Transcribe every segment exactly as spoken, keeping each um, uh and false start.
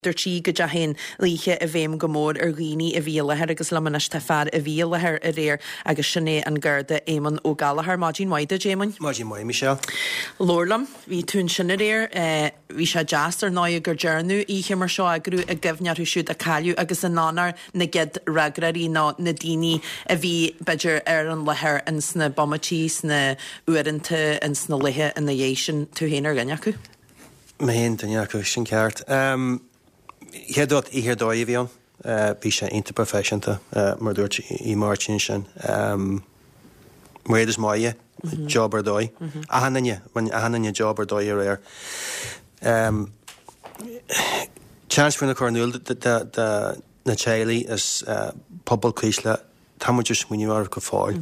Dirtí go jahin líche a bhéim gomór ar ghuiní a bhíalahar agus lemanas tá fear a bhíalahar a réir agus sinné an gurda éman ó galahar Máidín Waide Jéman. Máidín Waide Michelle. Lorlam, hí tún sinna réir, hí sé jazz ar náid gur dearnú íche mar seo agrú a gofnearú siúd a caiú agus an nánar na ged ragraí ná na daoine a bhí beidir ar an lethir an sna bommatí sna uaireanta an sna lithe in na dhééisin tú héanaar ganneacu? Ma hén ganneacu sin ceart. Um, Héadot I hir dói bhíon, bhí sé interprofessionta, mar dúirt I Martin sin. Muéidir máie, job ar dói. A hananne, a hananne job ar dói ar air. Chance fún na cornúil na chéalaí is pobl císle tamuidir smuoinú ar go fáil.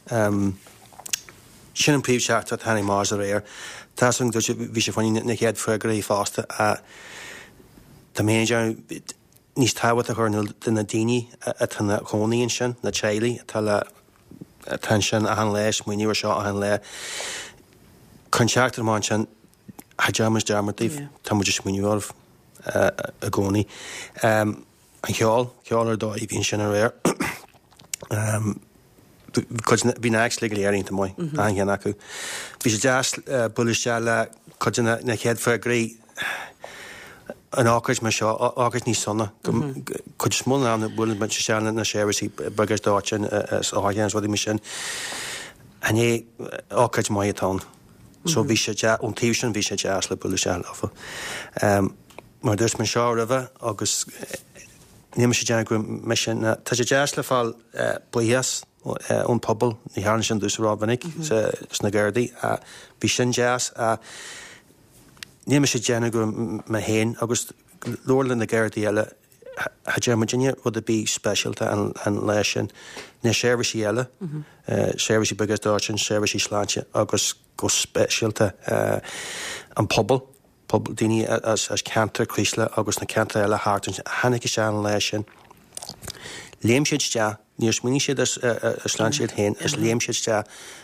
Sin an príomhseachta a tháinig más ar air. Tásún dúirt bhí sé fáin na chéad fuagraí fásta a Tá méidir níos táhaid a chuirnúil na daoine a tána chónaíonn sin na chéalaí tá le tan sin a an leis muoinú seo a an le conseachtar máin sin hajamas dearmartíh tá muidir smuoinúh a gcónaí. An cheáil cheáil ar dóid bhíonn sin ar réir. Bhí na ex le léiríonnta mai an ghéan acu. Bhí sé deas buiste le chuidir na chéad fuagraí an ácaid me seo ácaid níos sonna chud smó an bhfuil me seanna na séirí bagas dáin áhéans bhí me sin a é ácaid mai atá. So bhí sé ón tíh sin bhí sé deas le bula se lefa. Mar dúirs me seo raheh agus ní sé deanna go me sin tá sé deas le fáil buías ón pobl í hána sin dúsrábannig na ggurdaí a bhí sin deas a Ní sé déanana go me héin agus lorlan na ggurdaí eile ha Virginia rud a bí specialta an lei sin na séirisí eile, séirisí bagas dáin, séirisí sláinte agus go specialta an pobl, pobl daoine as cantar crísle agus na cantar eile hátain hanig sé an lei sin. Léim siad te, níos muoine siad a sláint siad héin, is léim siad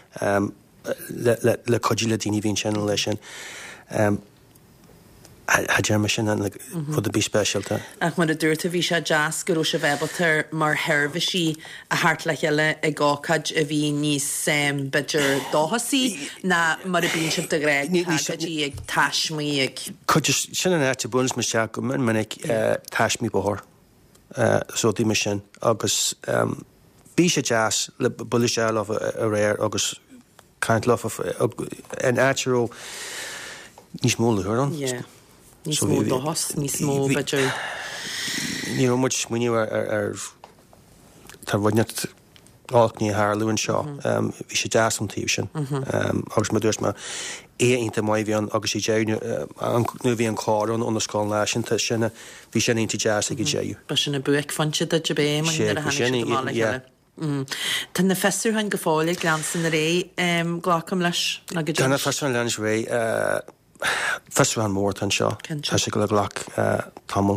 te le codí le daoine bhíonn sin lei sin. Ha German sin an fud a bí specialta. Ach mar a dúirta bhí sé jazz go se bhebaltar mar herbhisí a hart le heile ag gácad a bhí níos sem beidir dóhasí na mar a bíon si de gréig ní ag taismí ag. Coidir sin an airte bunas me se go min minic taismí bóthir so dí me sin agus bí sé jazz le bula se leh a réir agus caiint leh an airteró níos móla chuan. Ní smó dohas, ní smó beidir. Ní muid smuoinú ar tar bhaidneat áchní Harlúin seo. Bhí sé deas an tíobh sin. Agus me dúirs me é ionta mai bhíon agus i déanú nu bhí an cháún ón na scáil náisinta sinna bhí sin ionta deas ag i déú. Ba sinna buic fanse de bé man ar a hanna Tá na festú hain go fáil glansan a ré ghlacham leis na go Tá na festú an leis ré Festú an mór an seo Tá sé go le glach tamil.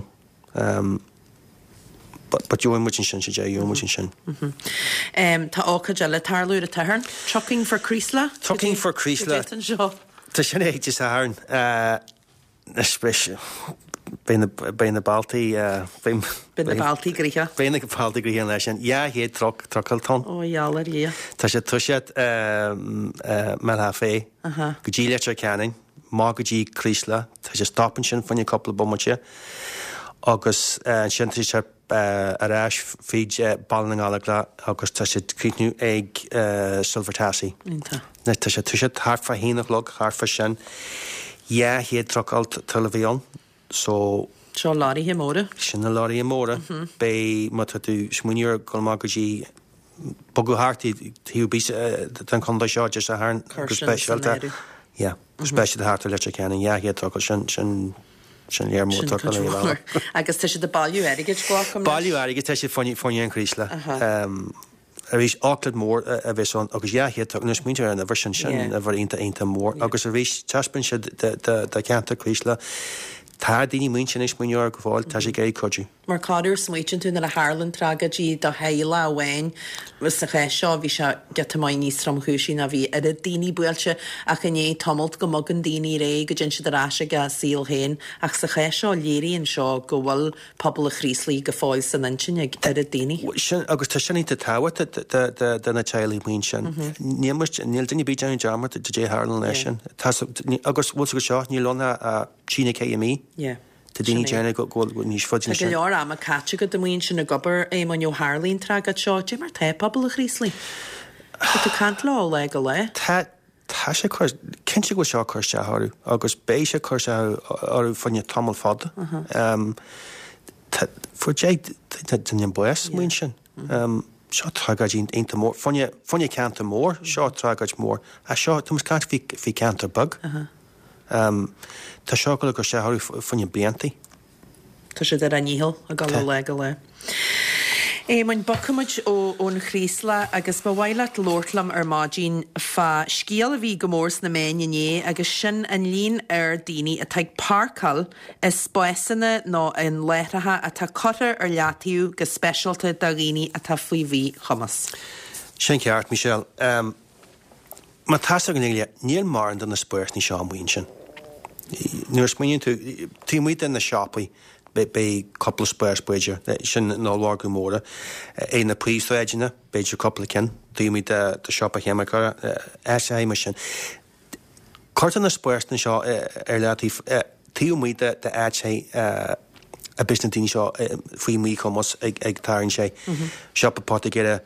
But you much in sin sé you much in sin. Tá ácaid eile tarlú a tahar. Trucking for Crísla? Trucking for Crísla. Tá sin éidir sa hairn na spéisi. Bein na Baltaí Bein na Baltaí grícha? Bein na Baltaí grícha lei sin. Ja, héad troc trocaltón. Ó, jálar, ia. Tá sé tuisiad me ha fé go dí leite ceanning. Má go dtí Crísla, tá sé stoppan sin fanne coppla bommate agus sin sé aráis féad ballingála agus tá sé críicnú ag sulfartásaí. Na tá sé tuisiad thart fa híanach log, thart fa sin. Ja, héad trocáil talbhíon, so Seo láirí hé móra? Sin na láirí hé móra. Bé má tú smuoinúir go má go dtí bogu hartaí tíú bí den chundá seo just a thar go speisialta. Ja, spéisi hátar leite ceanna jaagé trocha sin sin sin léar mór trocha le bhá. Agus tá sé de bailú aige glácham? Bailú aige tá sé fáin an Crísla. A bhís áclad mór a bheitán agus jaagé nus mítear an a bhar sin sin a bhar onanta onanta mór agus a bhís teaspann se de ceanta Crísla Tá daoine muintin is muineor go bháil tá sé gé coidú. Mar cáúr smuoin tú na a Harlan tragadí do héile a bhhain was sa ché seo bhí se get maiid níos trom chúisín a bhí ar a daoine builte a chuné tomult go mog an daoine ré go djin si aráise go síl héin ach sa ché seo léiríonn seo go bhfuil pobl a chríslí go fáil san antin ag ar a daoine. Agus tá sinní táha na tealaí muin sin. Níl duine bí an dearmar de dé Harlan lei sin. agus bhil go seo ní lona a Sína K M E. Tá daoine déanana go níos fudin sin. Go leor am a caite go do muon sin na gobar é man jo Harlín tragad seo dé mar te pobl a chríslí. Tú cant lá le go le? Tá Tá sé cin se go seo chuirte athú, agus bé sé chuirte arú fanne tamil fada. Fu dé den bues muon sin. Seo tragad inta mór, fanne canta mór, seo tragad mór, a seo tumas cant fi cantar bug. Tá seo go go sé athú fanne bliantaí. Tá sé ar a níhil a gal le go le. É man bocamid ó ón chrísla agus ba bhhaile lortlam ar mádín fa scíal a bhí gomórs na méinné agus sin an lín ar daoine a teag pácal is spáisanna nó an léirithe a tá cotar ar leataíú go speisialta da riine a tá faoi bhí chumas. Sin ceart, Michelle. Um, Má tá go le níl mar an na spéirt ní seán muon sin. Nuair smuoinn tú tí muid in na seapaí be couple of spurs beidir sin ná lá go móra é na príomhhéidirna beidir couple cin daoimi de siop a chéime chu é sé éime sin. Cortan na spurs na seo ar leatí tíú muide de éid sé a business daoine seo faoi mí chumas ag táann sé siop apáta géire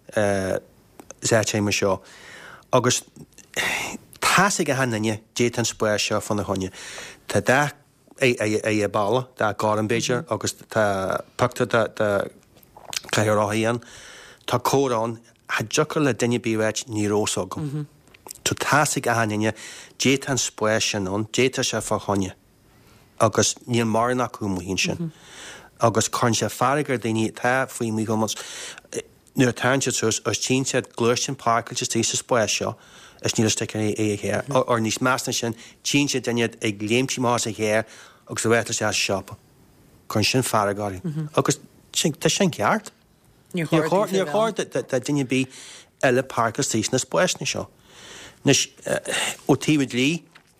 éime seo. Agus tá go hananne dé an spurs seo fan na honne. Tá dá é é balla dá gá an Beiidir agus tá pacta de chléiráíon tá córán ha jocar le duine bíhid ní rósagam. Tá táigh a haine dé an spéis sinón déta se fá honne agus níl marnach chu hín sin. Agus chun sé fargur daoine tá faoi mí gomas nuair táinte tus os tí sé gluir sin pácail tí sa spéis seo is níl ste é é chéir or níos measna sin tí sé daine ag léimtí más a chéir agus a bhheitla sé seapa chun sin fargáí. Agus tá sin ceart. Níor cháir de duine bí eile pácas tí na spéis na seo. Nes ó tíid lí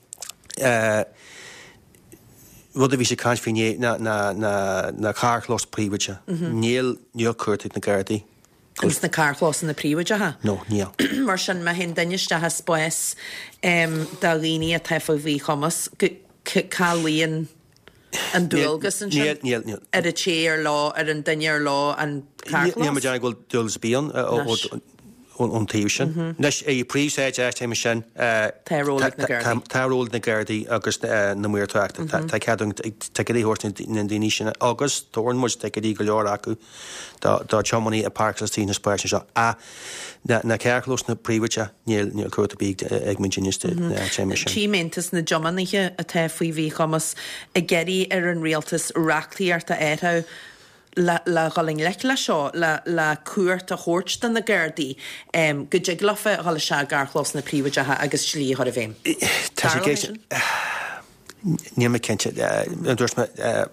rud a bhí sé caiint finé na carchlós príomhaide. Níl níl cuairtaigh na gardaí. Gus na carchlós na príomhaide ha? No, níl. Mar sin me hen dainiste ha spéis dá riine a tefa bhí chumas cáíon an dúilgus an sin? Níl, níl. Ar a téir lá, ar an daine lá an carchlós? Níl me deanna ghfuil dúilgus bíon ón taobh sin. Nes é príomhséid éime sin táróla na gardaí agus na muirteachta. Tá ceadún teí hort na daoine sin agus tóirn muid teí go leor acu dá teamaí a parclas tí na spéir seo. A na cearchlós na príomhaide níl níl cuairta bí ag ministe téime sin. Tímentas na jomanaiche a te faoi bhí chumas a geirí ar an rialtas reachtaíarta étha le galing le le seo le cuairt a chóirt den na gardaí go dé glufa gála se garchlós na príomhaide agus slí chu a bhéim. Tá sé géis ní me cinnte dúirs me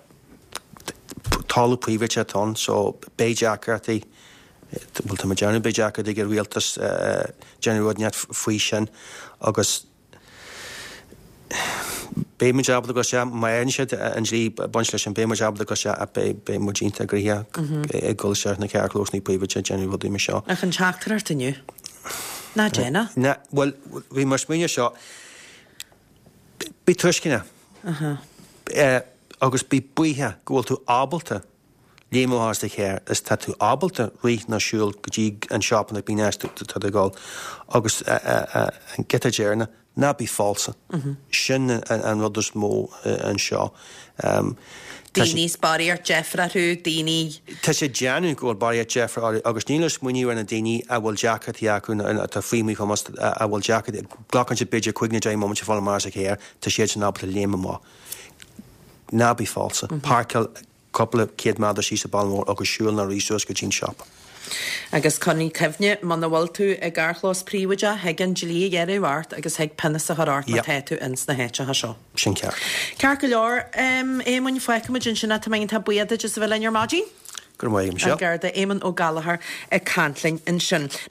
talú príomhaide atá so béideachtartaí bhfuil tá deanna béideachar ag gur rialtas generúd neat faoi sin agus bé me jobla go se mai se an lí bon leis an bé me jobla go se a bé modínta gríthe ag go se na cearchlós ní príomhaide generúdí me seo. A an teachtar taniu? Na déna? Na, well, bhí mar smúine seo bí tuiscinne agus bí buíthe gohfuil tú ábalta léimhás de chéir is tá tú ábalta riith na siúil go dtí an seopanna bí neistú tá a gáil agus an getadéirna na bí fása. Sin an rudas mó an seo. Daoine spáí ar Jeffra thu daoine. Tá sé deanú ggóil barí ar Jeffra agus nílas muoíú ar na daoine a bhfuil jackatí acu tá faoimí chumas a bhfuil jackatí gglachan sé beidir chuigna dé moment se fáil mar a chéir tá sé an nábla léime má. Na bí fása. Pácail coppla céad máda sí sa ballmór agus siúil na rísús go tín seop. Agus conní cefne man bhil tú ag garchlós príomide heag an gelí géirú bhart agus heag pinna a thart na tú ins na héite ha seo. Sin ceart. Cear go leor émhain foiicim gin sinna tá tá buiad just bhfuil in ar mádí? Gur maiim seo. Garda éman ó Gallagher ag cantling in sin.